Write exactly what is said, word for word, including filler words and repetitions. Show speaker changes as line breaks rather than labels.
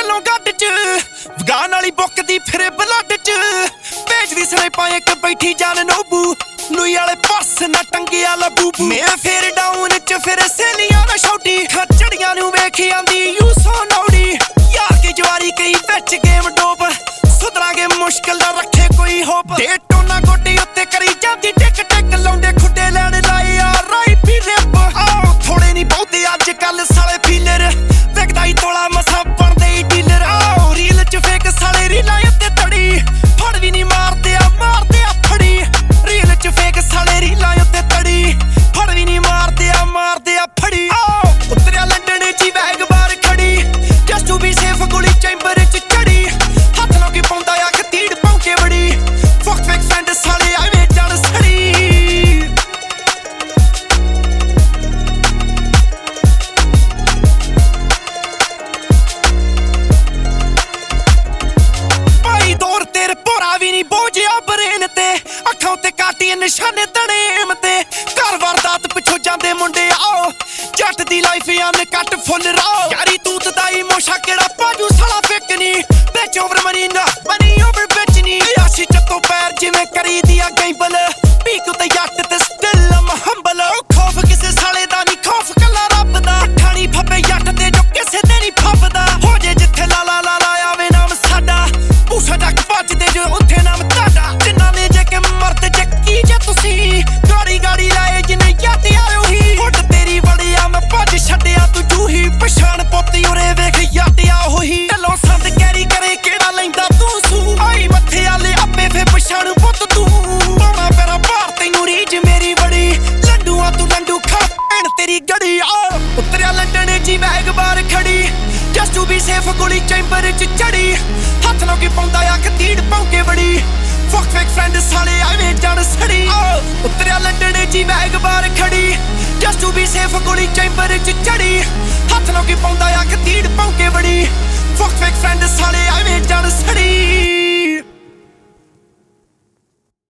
ਗੱਲੋਂ ਗੱਡ ਚ ਵਗਾਨ ਵਾਲੀ ਬੁੱਕ ਦੀ ਫਿਰੇ ਬਲੱਡ ਚ ਭੇਜਦੀ ਸਨੇ ਪਾਏ ਇੱਕ ਬੈਠੀ ਜਾਨ ਨੋਬੂ ਲੂਈ ਵਾਲੇ ਪਰਸ ਨਾ ਟੰਗਿਆ ਲਬੂਬੂ ਮੈਂ ਫੇਰ ਡਾਊਨ ਚ ਫਿਰ ਸੇਲੀਆਂ ਨਾ ਛੋਟੀ ਖੱਚੜੀਆਂ ਨੂੰ ਵੇਖ ਆਂਦੀ ਯੂ ਸੋ ਨੌੜੀ ਯਾਰ ਕੀ ਜਵਾਰੀ ਕਈ ਵਿੱਚ ਗੇਮ ਡੋਪ ਸੁਧਰਾਂਗੇ ਮੁਸ਼ਕਿਲ ਦਾ ਰੱਖੇ ਕੋਈ ਹੋਪ ਦੇ ਟੋਨਾ ਗੋਡੀ ਉੱਤੇ ਕਰੀ ਜਾਂਦੀ ਟਿਕ ਟਿਕ ਲਾਉਂਦੇ ਖੁੱਡੇ ਲੈਣ ਲਾਏ ਆ ਰਾਈ ਪੀ ਰਿਪ ਆਹ ਥੋੜੇ ਨਹੀਂ ਬਹੁਤੇ ਅੱਜ ਕੱਲ ਸਾਲੇ ਫੀਲਰ ਵਿਕਦਾ ਹੀ ਤੋਲਾ ਮਸਾ ਬਣਦੇ ਹੀ ਡੀਲਰ ਆਹ ਰੀਲ ਚ ਫੇਕ ਸਾਲੇ ਰੀਲਾਂ ਉੱਤੇ ਤੜੀ ਫੜ ਵੀ ਨਹੀਂ ਮਾਰਦੇ ਆ ਮਾਰਦੇ ਆ ਫੜੀ ਰੀਲ ਚ ਫੇਕ ਸਾਲੇ ਰੀਲਾਂ ਉੱਤੇ ਤੜੀ ਫੜ ਵੀ ਨਹੀਂ ਮਾਰਦੇ ਆ ਮਾਰਦੇ ਆ ਫੜੀ ਆਹ ਉਤਰਿਆ ਲੰਡਨ ਚ ਵੈਗ ਬਾਰ ਖੜੀ ਜਸਟ ਟੂ ਬੀ ਸੇਫ ਗੋਲੀ ਚੈਂਬਰ ਚ ਚੜੀ ਹੱਥ ਨਾਲ ਕੀ ਪਾਉਂਦਾ ਆ ਖਤੀੜ ਪੌਂਕੇ ਬੜੀ ਫੱਕ ਫੇਕ ਫਰੈਂਡ ਸਾਲੇ ਆਵੇਂ ਜਾਣ ਸੜੀ ਭਾਈ ਦੌਰ ਤੇਰੇ ਭੋਰਾ ਵੀ ਨਹੀਂ ਬੋਝਿਆ ਬਰੇਨ ਤੇ ਅੱਖਾਂ ਉੱਤੇ ਕਾਟੀ ਨਿਸ਼ਾਨੇ ਤਣੇਮ ਤੇ ਘਰ ਵਾਰਦਾਤ ਪਿੱਛੋਂ ਜਾਂਦੇ ਮੁੰਡੇ ਆਓ ਜੱਟ ਦੀ ਲਾਈਫ ਅਨ ਕੱਟ ਫੁੱਲ ਰਾਓ ਯਾਰੀ ਤੂਤ ਦਾ ਇਮੋਸ਼ਾ ਕਿਹੜਾ ਪਾਜੂ ਸਾਲਾ ਫਿੱਕ ਨੀ ਵਿੱਚ ਓਵਰ ਮਨੀ ਨਾ ਮਨੀ ਓਵਰ ਵਿੱਚ ਨੀ ਆਸ਼ੀ ਚੱਤੋਂ ਪੈਰ ਜਿਵੇਂ ਕਰੀ ਦੀ ਆ ਗੈਂਬਲ ਪੀਕ ਉੱਤੇ ਜੱਟ ਤੇ ਸਟਿਲ ਅਮ ਹੰਬਲ ਖੌਫ ਕਿਸੇ ਸਾਲੇ ਦਾ ਨਹੀਂ ਖੌਫ ਕੱਲਾ ਰੱਬ ਦਾ ਠਾਣੀ ਫੱਬੇ ਜੱਟ ਤੇ ਜੋ ਕਿਸੇ ਤੇ ਨਹੀਂ ਫੱਬਦਾ ਹੋ ਜੇ ਜਿੱਥੇ ਲਾ ਲਾ ਲਾ ਲਾ ਆਵੇ ਨਾਮ ਸਾਡਾ ਪੂਛਾ ਜੱਕ ਭੱਜਦੇ ਜੋ ਉੱਥੇ ਨਾਮ ਤੁਹਾਡਾ ਜਿੰਨਾ ਨੇ ਜੇ ਕਿ ਮਰਦ ਚੱਕੀ ਜੇ ਤੁਸੀਂ ਗਾੜੀ ਗਾੜੀ ਲਾਏ ਜਿਨੇ ਯਾਦ ਆਇਓ ਹੀ ਹੁੱਟ ਤੇਰੀ ਵੜਿਆ ਮੈਂ ਭੱਜ ਛੱਡਿਆ ਤੂੰ ਜੂਹੀ ਪਛਾਣ ਪੋਤੀ ਉਰੇ ਵੇਖ ਯਾਦਿਆ ਹੋਈ ਢਲੋਂ ਸੰਦ ਕੈਰੀ ਕਰੇ ਕਿਹੜਾ ਲੈਂਦਾ ਤੂੰ ਸੂ ਆਈ ਮੱਥੇ ਵਾਲੇ ਆਪੇ ਫੇ ਪਛਾਣ ਪੁੱਤ ਤੂੰ ਪਾਉਣਾ ਪੈਰਾ ਭਾਰ ਤੈਨੂੰ ਰੀਝ ਮੇਰੀ ਬੜੀ ਲੰਡੂਆ ਤੂੰ ਲੰਡੂ ਖਾ ਭੈਣ ਤੇਰੀ ਗੜੀ ਆ ਉਤਰਿਆ ਲੰਡਨ ਚ ਵੈਗ ਬਾਰ ਖੜੀ ਜਸਟ ਟੂ ਬੀ ਸੇਫ ਗੋਲੀ ਚੈਂਬਰ ਚ ਚੜੀ ਹੱਥ ਨਾਲ ਕੀ ਪਾਉਂਦਾ ਆ ਖਤੀੜ ਪੌਂਕੇ ਬੜੀ ਫੱਕ ਫੇਕ ਫਰੈਂਡ ਸਾਲੇ ਆਵੇਂ ਜਾਣ ਸੜੀ ਉਤਰਿਆ ਲੰਡਨ ਚ ਵੈਗ ਬਾਰ ਖੜੀ ਜਸਟ ਟੂ ਬੀ ਸੇਫ ਗੋਲੀ ਚੈਂਬਰ ਚ ਚੜੀ ਹੱਥ ਨਾਲ ਕੀ ਪਾਉਂਦਾ ਆ ਖਤੀੜ ਪੌਂਕੇ ਬੜੀ ਫੱਕ